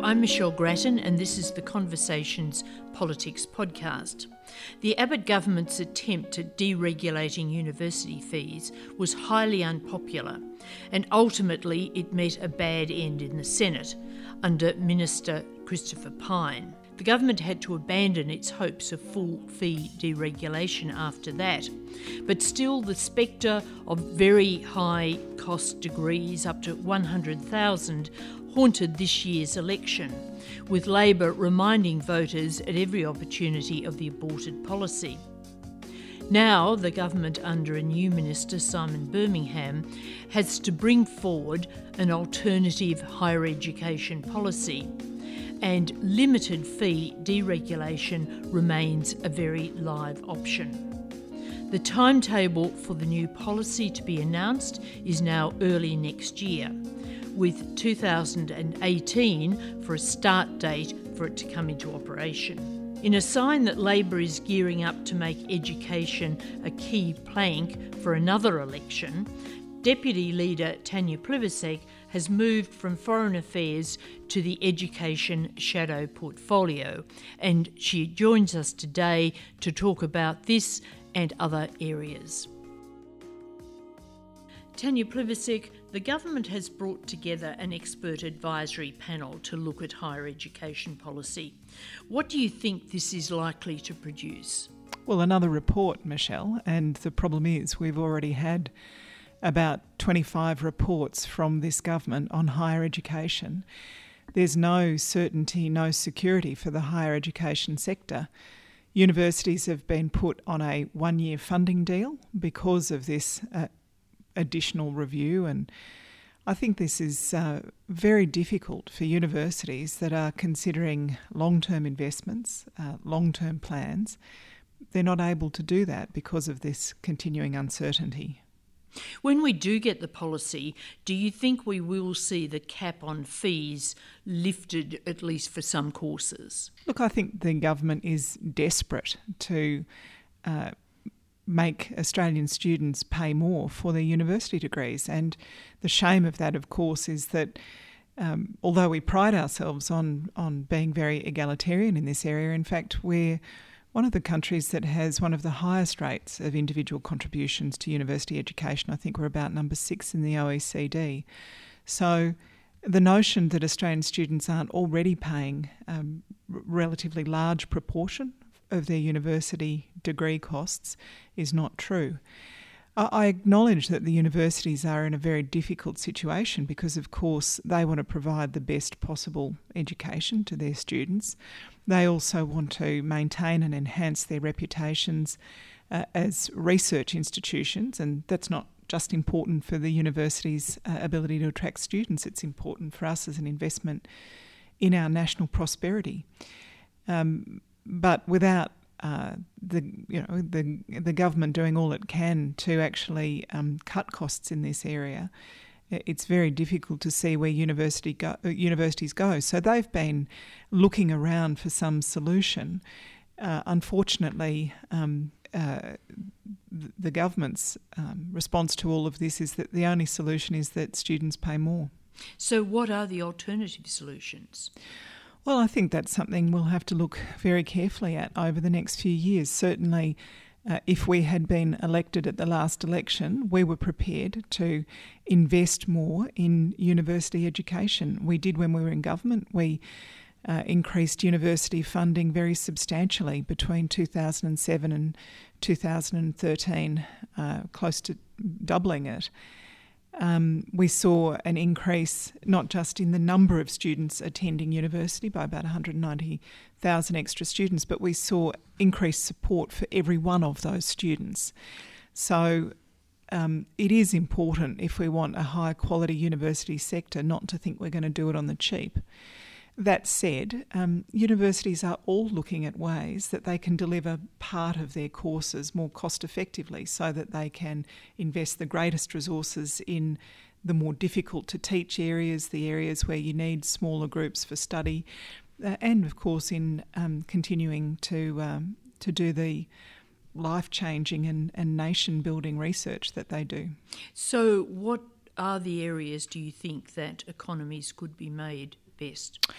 I'm Michelle Grattan and this is the Conversations Politics podcast. The Abbott government's attempt at deregulating university fees was highly unpopular and ultimately it met a bad end in the Senate under Minister Christopher Pyne. The government had to abandon its hopes of full fee deregulation after that, but still the spectre of very high cost degrees up to $100,000 haunted this year's election, with Labor reminding voters at every opportunity of the aborted policy. Now, the government under a new minister, Simon Birmingham, has to bring forward an alternative higher education policy, and limited fee deregulation remains a very live option. The timetable for the new policy to be announced is now early next year, with 2018 for a start date for it to come into operation. In a sign that Labor is gearing up to make education a key plank for another election, Deputy Leader Tanya Plibersek has moved from Foreign Affairs to the Education Shadow Portfolio, and she joins us today to talk about this and other areas. Tanya Plibersek, the government has brought together an expert advisory panel to look at higher education policy. What do you think this is likely to produce? Well, another report, Michelle, and the problem is we've already had about 25 reports from this government on higher education. There's no certainty, no security for the higher education sector. Universities have been put on a one-year funding deal because of this additional review, and I think this is very difficult for universities that are considering long-term investments, long-term plans. They're not able to do that because of this continuing uncertainty. When we do get the policy, do you think we will see the cap on fees lifted, at least for some courses? Look, I think the government is desperate to make Australian students pay more for their university degrees. And the shame of that, of course, is that although we pride ourselves on being very egalitarian in this area, in fact, we're one of the countries that has one of the highest rates of individual contributions to university education. I think we're about number 6 in the OECD. So the notion that Australian students aren't already paying a relatively large proportion of their university degree costs is not true. I acknowledge that the universities are in a very difficult situation because, of course, they want to provide the best possible education to their students. They also want to maintain and enhance their reputations as research institutions, and that's not just important for the university's ability to attract students, it's important for us as an investment in our national prosperity. But without the government doing all it can to actually cut costs in this area, it's very difficult to see where universities go. So they've been looking around for some solution. Unfortunately, the government's response to all of this is that the only solution is that students pay more. So what are the alternative solutions? Well, I think that's something we'll have to look very carefully at over the next few years. Certainly, if we had been elected at the last election, we were prepared to invest more in university education. We did when we were in government. We increased university funding very substantially between 2007 and 2013, close to doubling it. We saw an increase not just in the number of students attending university by about 190,000 extra students, but we saw increased support for every one of those students. So it is important, if we want a high quality university sector, not to think we're going to do it on the cheap. That said, universities are all looking at ways that they can deliver part of their courses more cost effectively so that they can invest the greatest resources in the more difficult to teach areas, the areas where you need smaller groups for study, and of course in continuing to do the life-changing and nation-building research that they do. So what are the areas, do you think, that economies could be made best?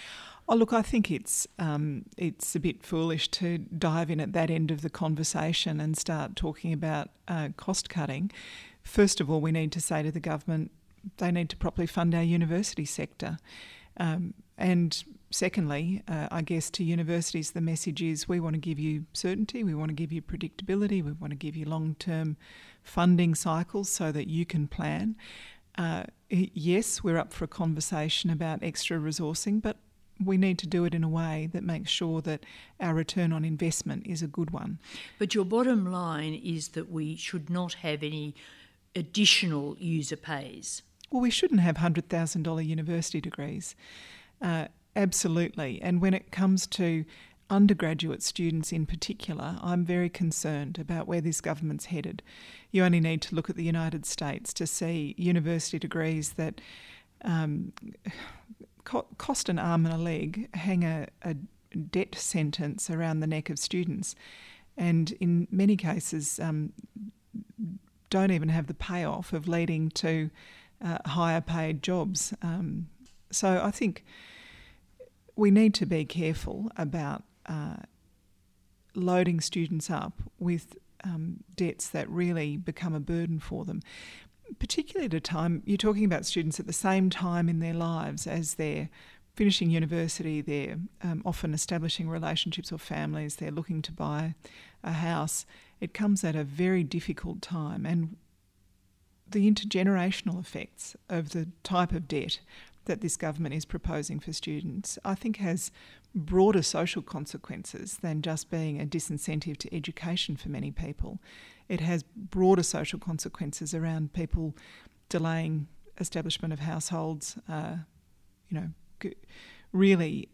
Oh, look, I think it's a bit foolish to dive in at that end of the conversation and start talking about cost cutting. First of all, we need to say to the government they need to properly fund our university sector. And secondly, I guess to universities the message is we want to give you certainty, we want to give you predictability, we want to give you long-term funding cycles so that you can plan. Yes, we're up for a conversation about extra resourcing, but we need to do it in a way that makes sure that our return on investment is a good one. But your bottom line is that we should not have any additional user pays. Well, we shouldn't have $100,000 university degrees. Absolutely. And when it comes to undergraduate students in particular, I'm very concerned about where this government's headed. You only need to look at the United States to see university degrees that cost an arm and a leg, hang a debt sentence around the neck of students, and in many cases don't even have the payoff of leading to higher paid jobs. So I think we need to be careful about loading students up with debts that really become a burden for them. Particularly at a time, you're talking about students at the same time in their lives as they're finishing university, they're often establishing relationships or families, they're looking to buy a house. It comes at a very difficult time, and the intergenerational effects of the type of debt that this government is proposing for students, I think has broader social consequences than just being a disincentive to education for many people. It has broader social consequences around people delaying establishment of households, really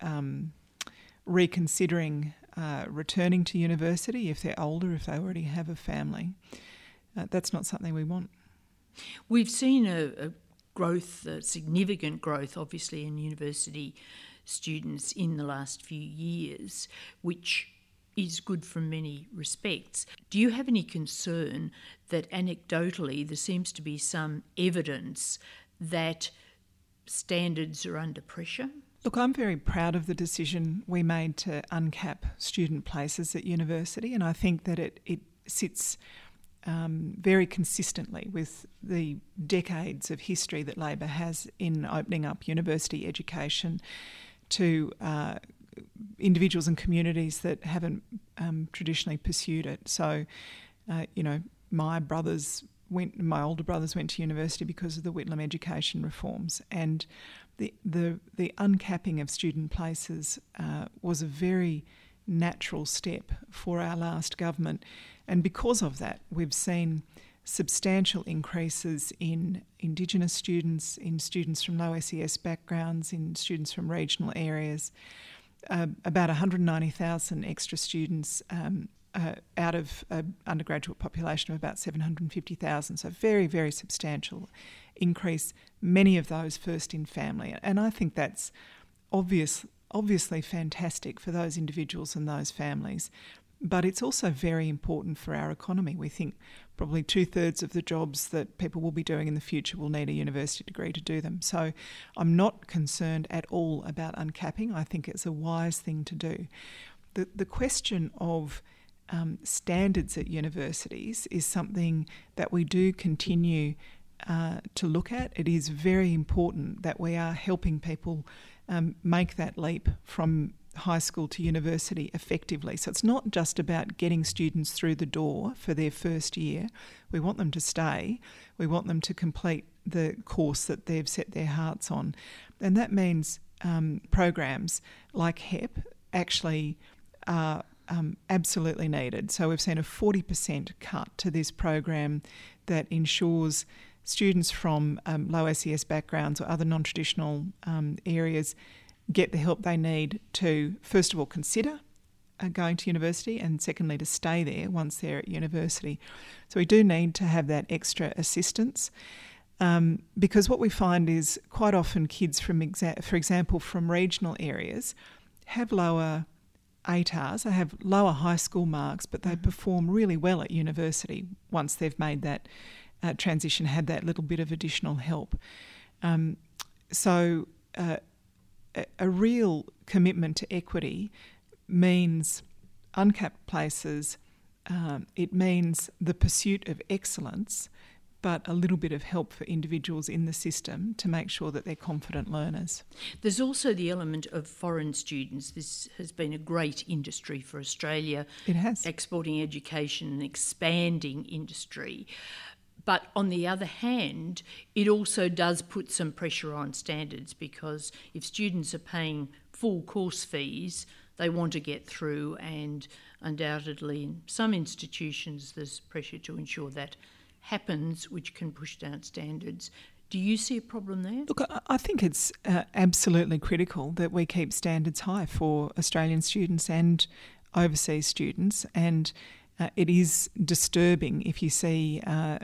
reconsidering returning to university if they're older, if they already have a family. That's not something we want. We've seen a significant growth, obviously, in university students in the last few years, which is good from many respects. Do you have any concern that anecdotally there seems to be some evidence that standards are under pressure? Look, I'm very proud of the decision we made to uncap student places at university, and I think that it sits very consistently with the decades of history that Labor has in opening up university education to individuals and communities that haven't traditionally pursued it. So, my older brothers went to university because of the Whitlam education reforms, and the uncapping of student places was a very natural step for our last government. And because of that, we've seen substantial increases in Indigenous students, in students from low SES backgrounds, in students from regional areas, about 190,000 extra students out of an undergraduate population of about 750,000. So very, very substantial increase, many of those first in family. And I think that's obviously fantastic for those individuals and those families. But it's also very important for our economy. We think probably 2/3 of the jobs that people will be doing in the future will need a university degree to do them. So I'm not concerned at all about uncapping. I think it's a wise thing to do. The question of standards at universities is something that we do continue to look at. It is very important that we are helping people make that leap from high school to university effectively. So it's not just about getting students through the door for their first year. We want them to stay. We want them to complete the course that they've set their hearts on. And that means programs like HEP actually are absolutely needed. So we've seen a 40% cut to this program that ensures students from low SES backgrounds or other non-traditional areas get the help they need to, first of all, consider going to university, and secondly, to stay there once they're at university. So we do need to have that extra assistance because what we find is quite often kids from, for example, from regional areas have lower ATARs, they have lower high school marks, but they perform really well at university once they've made that transition, had that little bit of additional help. a real commitment to equity means uncapped places, it means the pursuit of excellence, but a little bit of help for individuals in the system to make sure that they're confident learners. There's also the element of foreign students. This has been a great industry for Australia. It has. Exporting education and expanding industry. But on the other hand, it also does put some pressure on standards, because if students are paying full course fees, they want to get through, and undoubtedly in some institutions there's pressure to ensure that happens, which can push down standards. Do you see a problem there? Look, I think it's absolutely critical that we keep standards high for Australian students and overseas students, and it is disturbing if you see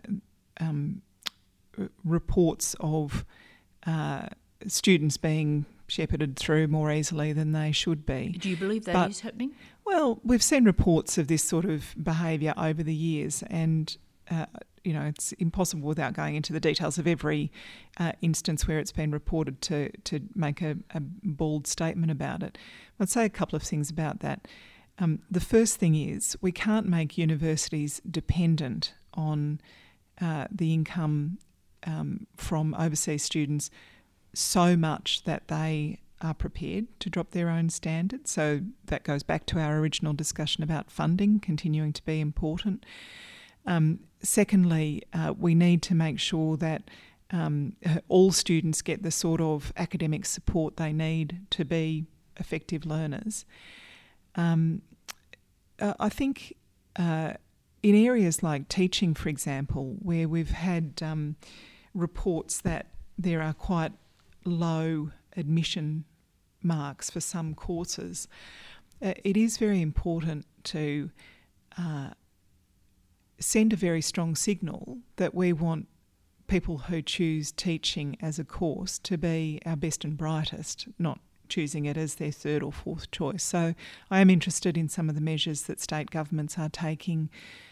reports of students being shepherded through more easily than they should be. Do you believe that is happening? Well, we've seen reports of this sort of behaviour over the years, and it's impossible without going into the details of every instance where it's been reported to make a bald statement about it. I'd say a couple of things about that. The first thing is we can't make universities dependent on the income from overseas students so much that they are prepared to drop their own standards. So that goes back to our original discussion about funding continuing to be important. Secondly, we need to make sure that all students get the sort of academic support they need to be effective learners. I think in areas like teaching, for example, where we've had reports that there are quite low admission marks for some courses, it is very important to send a very strong signal that we want people who choose teaching as a course to be our best and brightest, not choosing it as their third or fourth choice. So I am interested in some of the measures that state governments are taking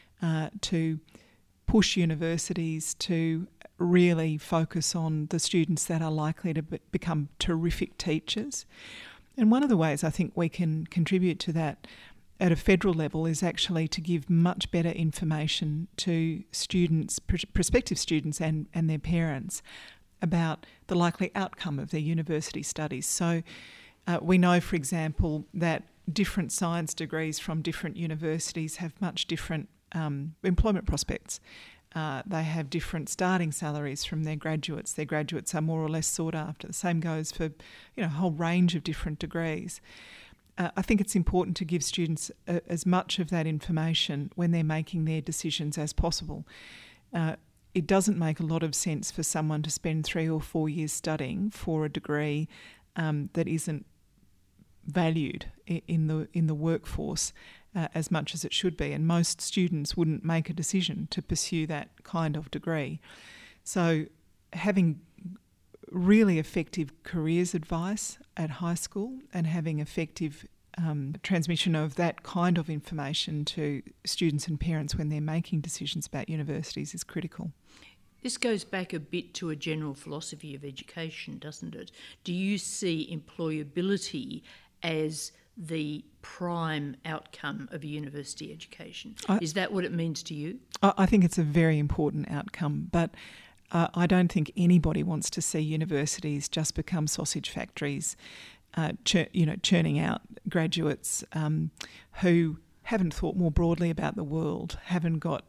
to push universities to really focus on the students that are likely to become terrific teachers. And one of the ways I think we can contribute to that at a federal level is actually to give much better information to students, prospective students and their parents about the likely outcome of their university studies. So we know, for example, that different science degrees from different universities have much different employment prospects. They have different starting salaries from their graduates. Their graduates are more or less sought after. The same goes for a whole range of different degrees. I think it's important to give students as much of that information when they're making their decisions as possible. It doesn't make a lot of sense for someone to spend 3 or 4 years studying for a degree that isn't valued in the workforce as much as it should be, and most students wouldn't make a decision to pursue that kind of degree. So having really effective careers advice at high school and having effective transmission of that kind of information to students and parents when they're making decisions about universities is critical. This goes back a bit to a general philosophy of education, doesn't it? Do you see employability as the prime outcome of a university education? Is that what it means to you? I think it's a very important outcome, but I don't think anybody wants to see universities just become sausage factories, churning out graduates who haven't thought more broadly about the world, haven't got,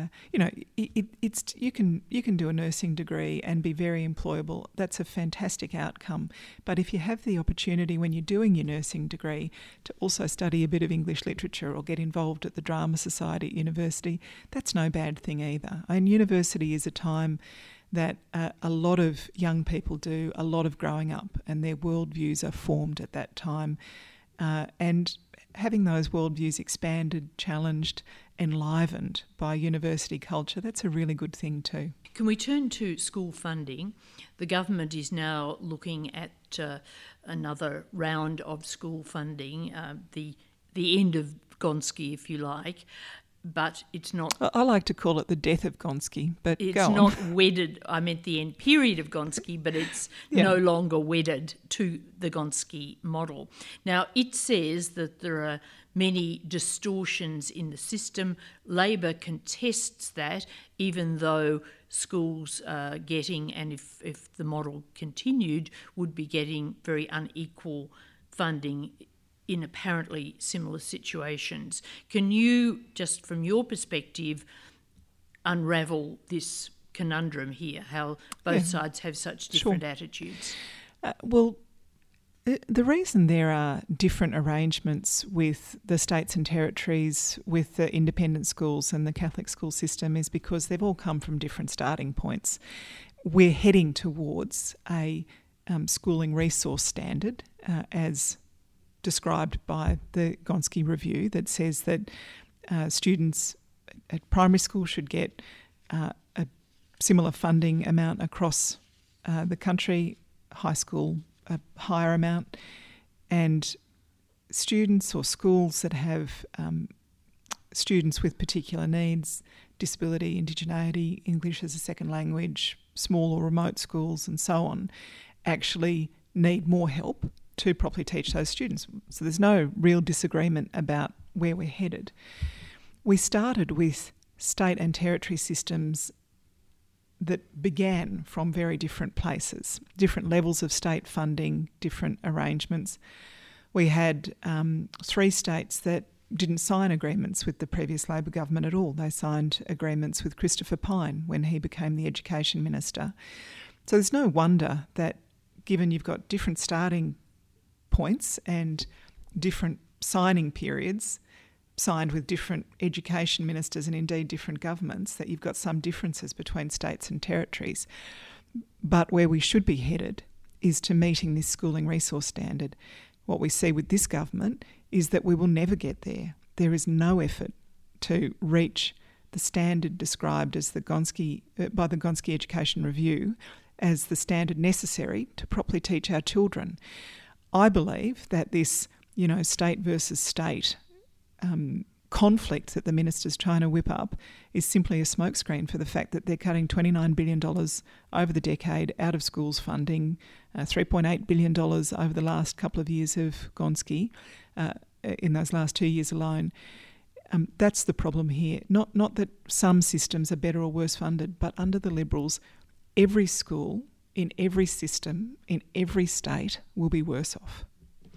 you can do a nursing degree and be very employable. That's a fantastic outcome. But if you have the opportunity when you're doing your nursing degree to also study a bit of English literature or get involved at the Drama Society at university, that's no bad thing either. And university is a time that a lot of young people do a lot of growing up, and their worldviews are formed at that time. And having those worldviews expanded, challenged, enlivened by university culture, that's a really good thing too. Can we turn to school funding? The government is now looking at another round of school funding, the end of Gonski, if you like. but it's not... I like to call it the death of Gonski, but it's go on. not wedded. I meant the end period of Gonski, but it's no longer wedded to the Gonski model. Now, it says that there are many distortions in the system. Labor contests that, even though schools are getting, and if the model continued, would be getting very unequal funding in apparently similar situations. Can you, just from your perspective, unravel this conundrum here, how both sides have such different attitudes? The reason there are different arrangements with the states and territories, with the independent schools and the Catholic school system, is because they've all come from different starting points. We're heading towards a schooling resource standard, as described by the Gonski Review, that says that students at primary school should get a similar funding amount across the country, high school a higher amount, and students or schools that have students with particular needs, disability, indigeneity, English as a second language, small or remote schools and so on, actually need more help to properly teach those students. So there's no real disagreement about where we're headed. We started with state and territory systems that began from very different places, different levels of state funding, different arrangements. We had 3 states that didn't sign agreements with the previous Labor government at all. They signed agreements with Christopher Pyne when he became the Education Minister. So there's no wonder that, given you've got different starting points and different signing periods, signed with different education ministers and indeed different governments, that you've got some differences between states and territories. But where we should be headed is to meeting this schooling resource standard. What we see with this government is that we will never get there. There is no effort to reach the standard described as by the Gonski Education Review as the standard necessary to properly teach our children. I believe that this, state versus state conflict that the minister's trying to whip up is simply a smokescreen for the fact that they're cutting $29 billion over the decade out of schools funding, $3.8 billion over the last couple of years of Gonski, in those last 2 years alone. That's the problem here. Not that some systems are better or worse funded, but under the Liberals, every school in every system in every state will be worse off.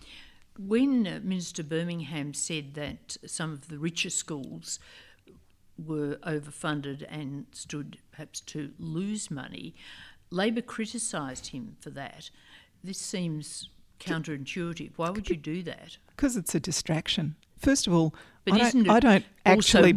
When Minister Birmingham said that some of the richer schools were overfunded and stood perhaps to lose money, Labor criticised him for that. This seems counterintuitive. Why would you do that? Because it's a distraction. First of all, but I don't actually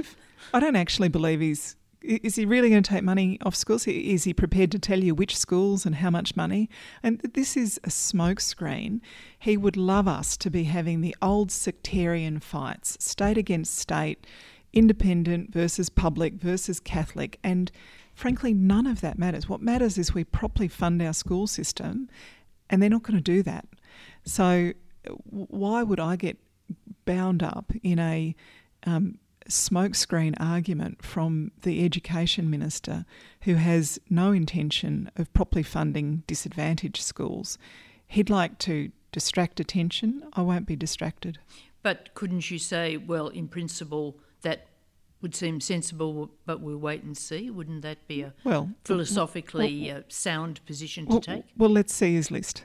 believe he's... Is he really going to take money off schools? Is he prepared to tell you which schools and how much money? And this is a smokescreen. He would love us to be having the old sectarian fights, state against state, independent versus public versus Catholic, and frankly, none of that matters. What matters is we properly fund our school system, and they're not going to do that. So why would I get bound up in a smokescreen argument from the Education Minister, who has no intention of properly funding disadvantaged schools? He'd like to distract attention. I won't be distracted. But couldn't you say, well, in principle, that would seem sensible, but we'll wait and see? Wouldn't that be a philosophically sound position to take? Well, let's see his list.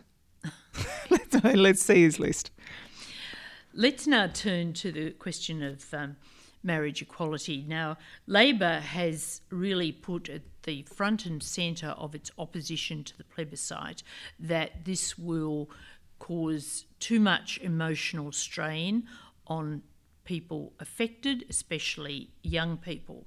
Let's see his list. Let's now turn to the question of marriage equality. Now, Labor has really put at the front and centre of its opposition to the plebiscite that this will cause too much emotional strain on people affected, especially young people.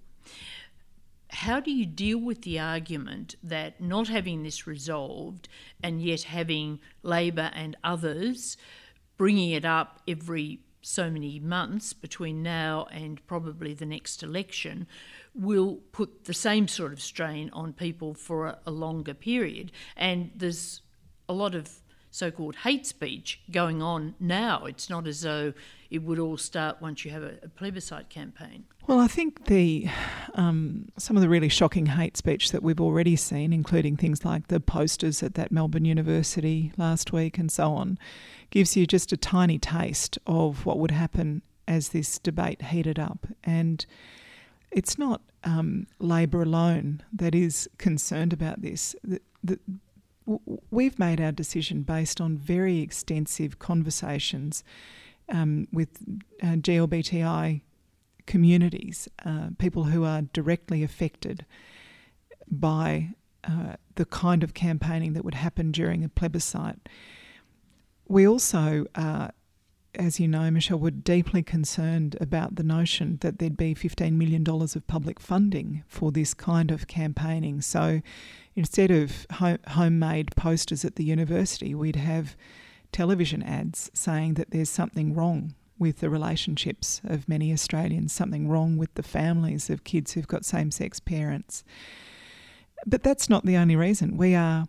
How do you deal with the argument that not having this resolved and yet having Labor and others bringing it up every so many months between now and probably the next election will put the same sort of strain on people for a longer period? And there's a lot of so-called hate speech going on now. It's not as though it would all start once you have a plebiscite campaign. Well, I think some of the really shocking hate speech that we've already seen, including things like the posters at that Melbourne University last week and so on, gives you just a tiny taste of what would happen as this debate heated up. And it's not Labor alone that is concerned about this. We've made our decision based on very extensive conversations with GLBTI communities, people who are directly affected by the kind of campaigning that would happen during a plebiscite. We also, as you know, Michelle, were deeply concerned about the notion that there'd be $15 million of public funding for this kind of campaigning. So instead of homemade posters at the university, we'd have television ads saying that there's something wrong with the relationships of many Australians, something wrong with the families of kids who've got same-sex parents. But that's not the only reason. We are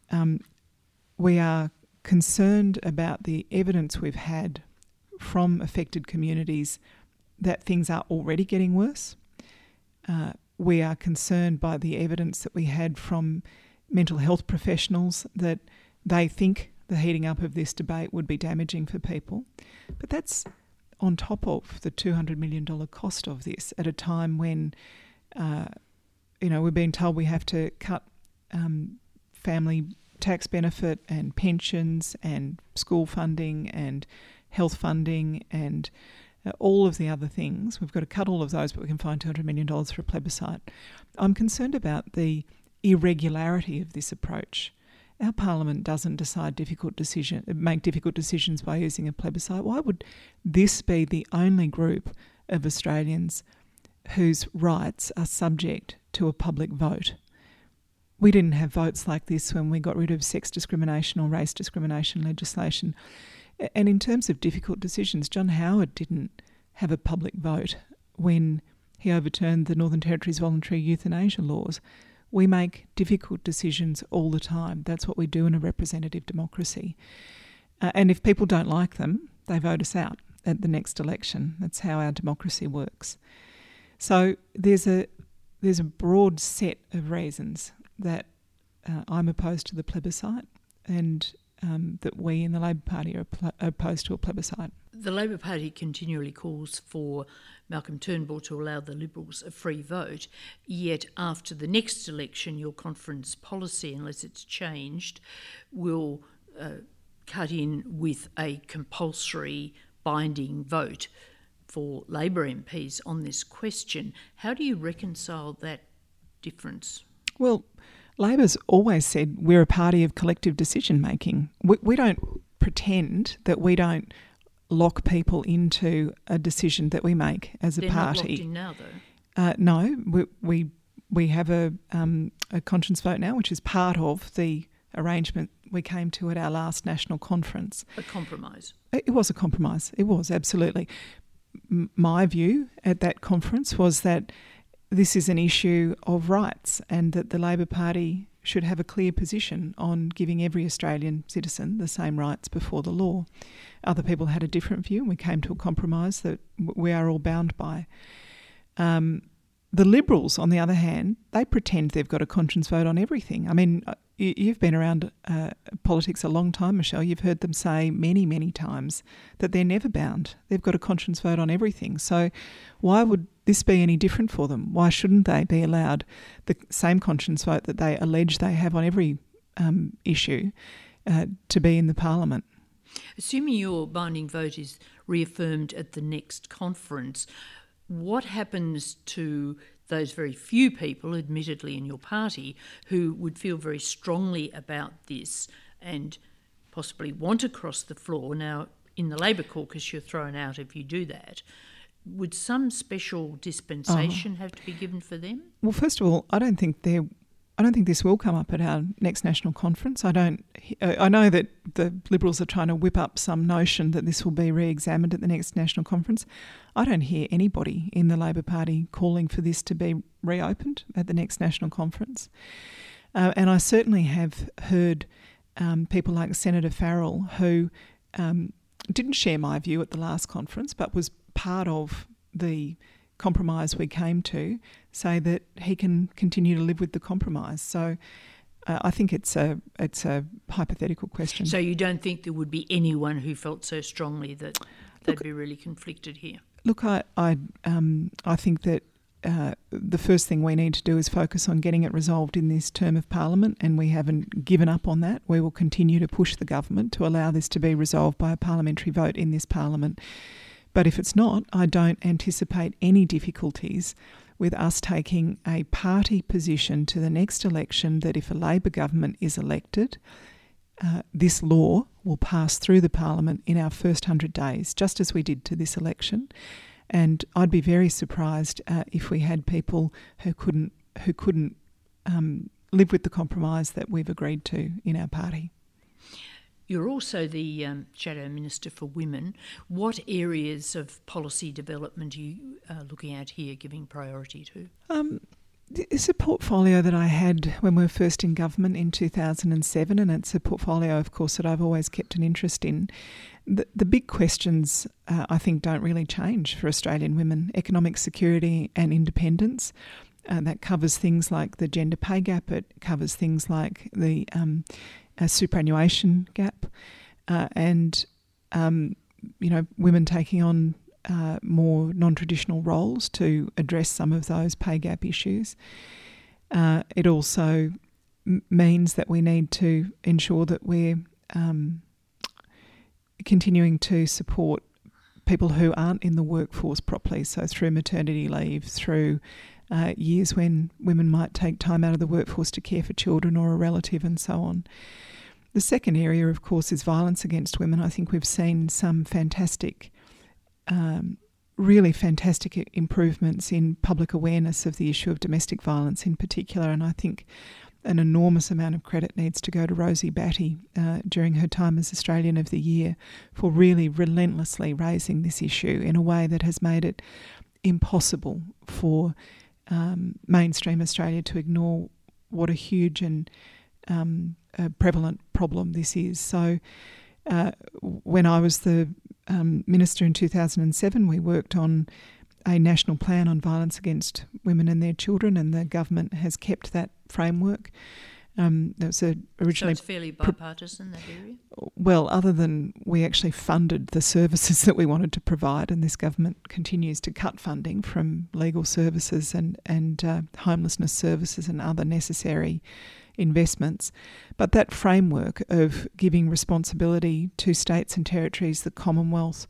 concerned about the evidence we've had from affected communities that things are already getting worse. We are concerned by the evidence that we had from mental health professionals that they think the heating up of this debate would be damaging for people. But that's on top of the $200 million cost of this at a time when, we're being told we have to cut family tax benefit and pensions and school funding and health funding and all of the other things. We've got to cut all of those, but we can find $200 million for a plebiscite. I'm concerned about the irregularity of this approach. Our Parliament doesn't make difficult decisions by using a plebiscite. Why would this be the only group of Australians whose rights are subject to a public vote? We didn't have votes like this when we got rid of sex discrimination or race discrimination legislation. And in terms of difficult decisions, John Howard didn't have a public vote when he overturned the Northern Territory's voluntary euthanasia laws. We make difficult decisions all the time. That's what we do in a representative democracy. And if people don't like them, they vote us out at the next election. That's how our democracy works. So there's a broad set of reasons that I'm opposed to the plebiscite and that we in the Labor Party are opposed to a plebiscite. The Labor Party continually calls for Malcolm Turnbull to allow the Liberals a free vote, yet after the next election your conference policy, unless it's changed, will cut in with a compulsory binding vote for Labor MPs on this question. How do you reconcile that difference? Well, Labor's always said we're a party of collective decision-making. We don't pretend that we don't lock people into a decision that we make as a party. They're not locked in now, though. No, we have a conscience vote now, which is part of the arrangement we came to at our last national conference. A compromise. It was a compromise. It was, absolutely. My view at that conference was that this is an issue of rights and that the Labor Party should have a clear position on giving every Australian citizen the same rights before the law. Other people had a different view and we came to a compromise that we are all bound by. The Liberals, on the other hand, they pretend they've got a conscience vote on everything. I mean, you've been around politics a long time, Michelle. You've heard them say many, many times that they're never bound. They've got a conscience vote on everything. So why would this be any different for them? Why shouldn't they be allowed the same conscience vote that they allege they have on every issue to be in the Parliament? Assuming your binding vote is reaffirmed at the next conference, what happens to those very few people, admittedly in your party, who would feel very strongly about this and possibly want to cross the floor? Now, in the Labor caucus, you're thrown out if you do that. Would some special dispensation have to be given for them? Well, first of all, I don't think this will come up at our next national conference. I know that the Liberals are trying to whip up some notion that this will be re-examined at the next national conference. I don't hear anybody in the Labor Party calling for this to be reopened at the next national conference. And I certainly have heard people like Senator Farrell, who didn't share my view at the last conference but was part of the compromise we came to, say that he can continue to live with the compromise. So I think it's a hypothetical question. So you don't think there would be anyone who felt so strongly that they'd be really conflicted here? Look, I think that the first thing we need to do is focus on getting it resolved in this term of Parliament, and we haven't given up on that. We will continue to push the government to allow this to be resolved by a parliamentary vote in this Parliament. But if it's not, I don't anticipate any difficulties with us taking a party position to the next election that if a Labor government is elected, this law will pass through the Parliament in our first 100 days, just as we did to this election. And I'd be very surprised if we had people who couldn't live with the compromise that we've agreed to in our party. You're also the Shadow Minister for Women. What areas of policy development are you looking at here, giving priority to? It's a portfolio that I had when we were first in government in 2007, and it's a portfolio, of course, that I've always kept an interest in. The big questions, I think, don't really change for Australian women. Economic security and independence. That covers things like the gender pay gap. It covers things like the superannuation gap, and women taking on more non-traditional roles to address some of those pay gap issues. It also means that we need to ensure that we're continuing to support people who aren't in the workforce properly, so through maternity leave, through years when women might take time out of the workforce to care for children or a relative and so on. The second area, of course, is violence against women. I think we've seen some fantastic, really fantastic improvements in public awareness of the issue of domestic violence in particular, and I think an enormous amount of credit needs to go to Rosie Batty during her time as Australian of the Year for really relentlessly raising this issue in a way that has made it impossible for mainstream Australia to ignore what a huge and a prevalent problem this is. So when I was the Minister in 2007, we worked on a national plan on violence against women and their children, and the government has kept that framework. That was originally... So it's fairly bipartisan, that area? Well, other than we actually funded the services that we wanted to provide, and this government continues to cut funding from legal services and homelessness services and other necessary investments. But that framework of giving responsibility to states and territories, the Commonwealth,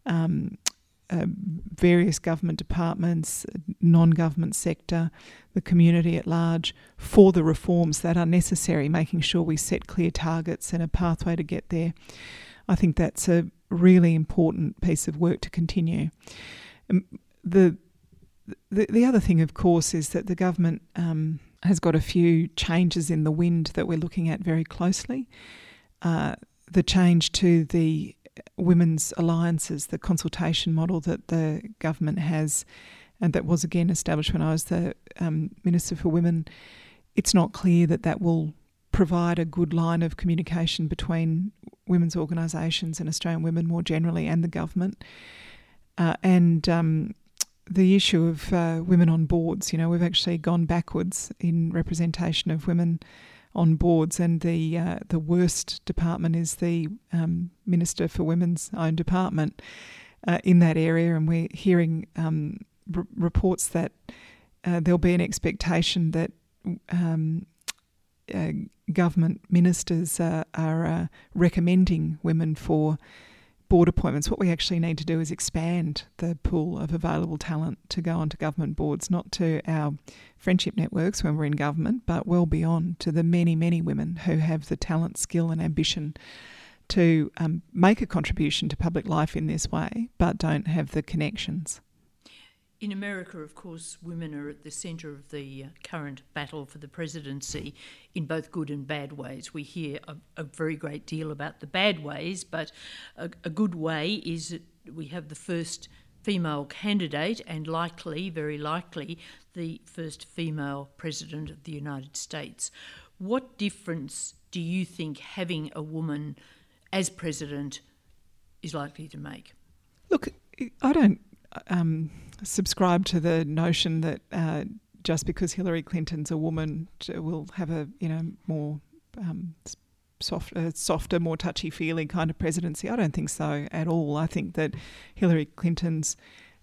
various government departments, non-government sector, the community at large, for the reforms that are necessary, making sure we set clear targets and a pathway to get there. I think that's a really important piece of work to continue. The other thing, of course, is that the government has got a few changes in the wind that we're looking at very closely. The change to the women's alliances, the consultation model that the government has, and that was again established when I was the Minister for Women, it's not clear that that will provide a good line of communication between women's organisations and Australian women more generally and the government. The issue of women on boards, we've actually gone backwards in representation of women on boards, and the worst department is the Minister for Women's own department in that area, and we're hearing reports that there'll be an expectation that government ministers are recommending women for board appointments. What we actually need to do is expand the pool of available talent to go onto government boards, not to our friendship networks when we're in government, but well beyond, to the many, many women who have the talent, skill and ambition to make a contribution to public life in this way, but don't have the connections. In America, of course, women are at the centre of the current battle for the presidency in both good and bad ways. We hear a very great deal about the bad ways, but a good way is that we have the first female candidate and very likely, the first female president of the United States. What difference do you think having a woman as president is likely to make? Look, I don't subscribe to the notion that just because Hillary Clinton's a woman will have a more softer, more touchy-feely kind of presidency. I don't think so at all. I think that Hillary Clinton's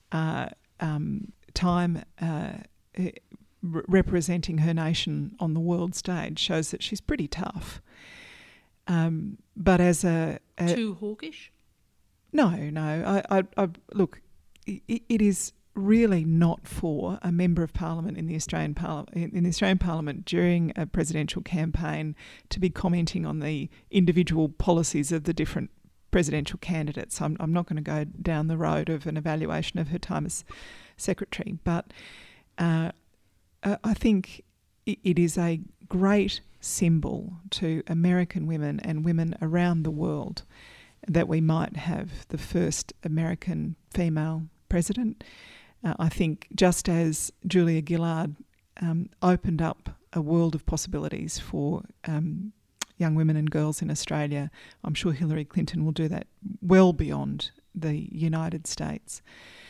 time representing her nation on the world stage shows that she's pretty tough. But as too hawkish? No. I look. It is really not for a member of Parliament in the Australian Parliament during a presidential campaign to be commenting on the individual policies of the different presidential candidates. I'm not going to go down the road of an evaluation of her time as secretary, but I think it is a great symbol to American women and women around the world that we might have the first American female president. I think just as Julia Gillard opened up a world of possibilities for young women and girls in Australia, I'm sure Hillary Clinton will do that well beyond the United States.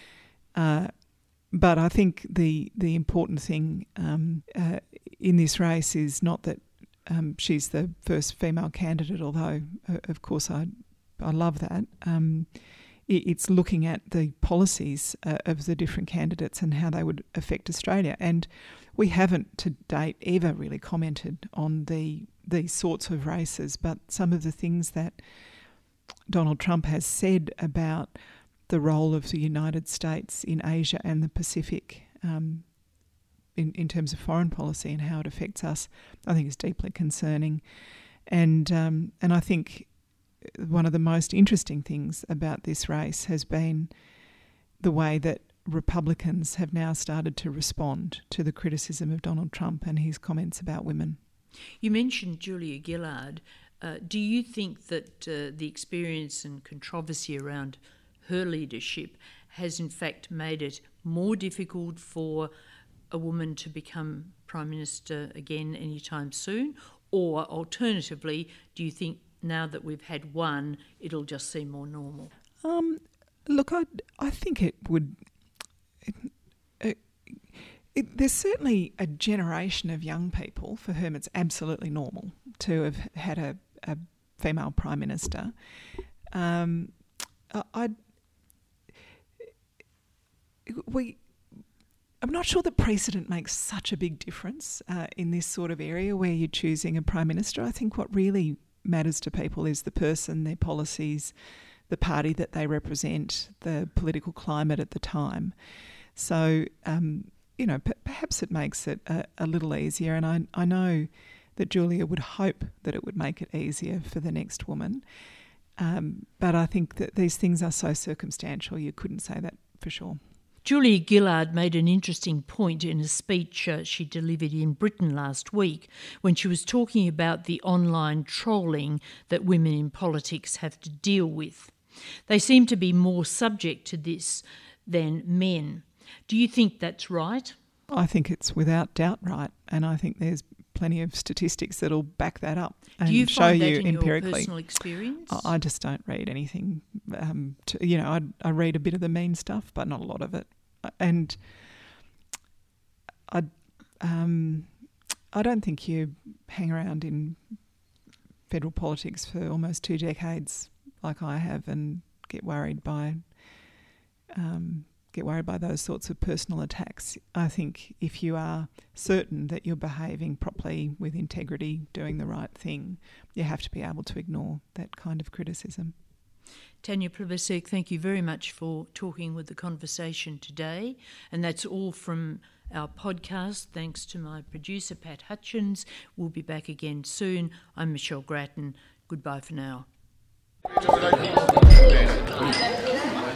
But I think the important thing in this race is not that she's the first female candidate, although, of course, I love that. It's looking at the policies of the different candidates and how they would affect Australia. And we haven't to date ever really commented on these sorts of races, but some of the things that Donald Trump has said about the role of the United States in Asia and the Pacific in terms of foreign policy and how it affects us, I think is deeply concerning. And I think one of the most interesting things about this race has been the way that Republicans have now started to respond to the criticism of Donald Trump and his comments about women. You mentioned Julia Gillard. Do you think that the experience and controversy around her leadership has in fact made it more difficult for a woman to become Prime Minister again anytime soon? Or alternatively, do you think now that we've had one, it'll just seem more normal? Look, I think it would... there's certainly a generation of young people for whom it's absolutely normal to have had a female Prime Minister. I'm not sure that precedent makes such a big difference in this sort of area where you're choosing a Prime Minister. I think what really matters to people is the person, their policies, the party that they represent, the political climate at the time. So, perhaps it makes it a little easier. And I know that Julia would hope that it would make it easier for the next woman. But I think that these things are so circumstantial, you couldn't say that for sure. Julia Gillard made an interesting point in a speech she delivered in Britain last week when she was talking about the online trolling that women in politics have to deal with. They seem to be more subject to this than men. Do you think that's right? I think it's without doubt right, and I think there's plenty of statistics that'll back that up and Do you show find that you in empirically. Your personal experience? I just don't read anything. I read a bit of the mean stuff, but not a lot of it. And I don't think you hang around in federal politics for almost 2 decades like I have and get worried by those sorts of personal attacks. I think if you are certain that you're behaving properly with integrity, doing the right thing, you have to be able to ignore that kind of criticism. Tanya Plibersek, thank you very much for talking with The Conversation today. And that's all from our podcast. Thanks to my producer, Pat Hutchins. We'll be back again soon. I'm Michelle Grattan. Goodbye for now.